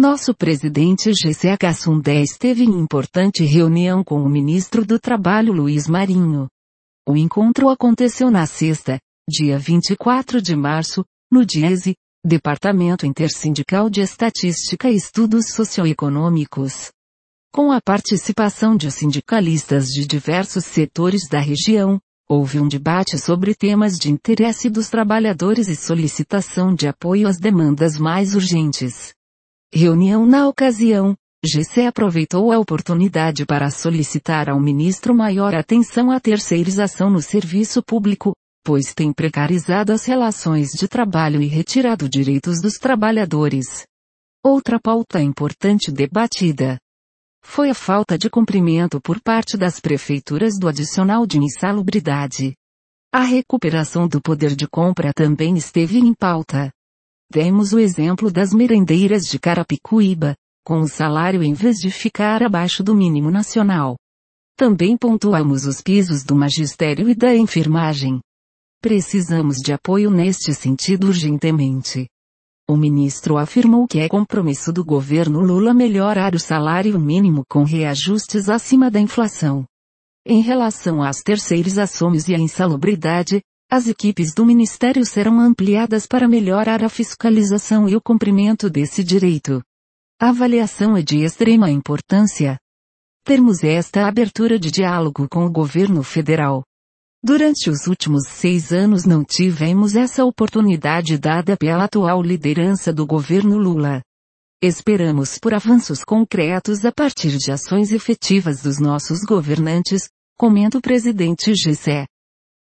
Nosso presidente Gessé Cassundé esteve em importante reunião com o ministro do Trabalho Luiz Marinho. O encontro aconteceu na sexta, dia 24 de março, no DIESE, Departamento Intersindical de Estatística e Estudos Socioeconômicos. Com a participação de sindicalistas de diversos setores da região, houve um debate sobre temas de interesse dos trabalhadores e solicitação de apoio às demandas mais urgentes. Reunião na ocasião, Gessé aproveitou a oportunidade para solicitar ao ministro maior atenção à terceirização no serviço público, pois tem precarizado as relações de trabalho e retirado direitos dos trabalhadores. Outra pauta importante debatida foi a falta de cumprimento por parte das prefeituras do adicional de insalubridade. A recuperação do poder de compra também esteve em pauta. Demos o exemplo das merendeiras de Carapicuíba, com o salário em vez de ficar abaixo do mínimo nacional. Também pontuamos os pisos do magistério e da enfermagem. Precisamos de apoio neste sentido urgentemente. O ministro afirmou que é compromisso do governo Lula melhorar o salário mínimo com reajustes acima da inflação. Em relação às terceirizações e à insalubridade, as equipes do Ministério serão ampliadas para melhorar a fiscalização e o cumprimento desse direito. A avaliação é de extrema importância. Termos esta abertura de diálogo com o governo federal. Durante os últimos 6 anos não tivemos essa oportunidade dada pela atual liderança do governo Lula. Esperamos por avanços concretos a partir de ações efetivas dos nossos governantes, comenta o presidente Gessé.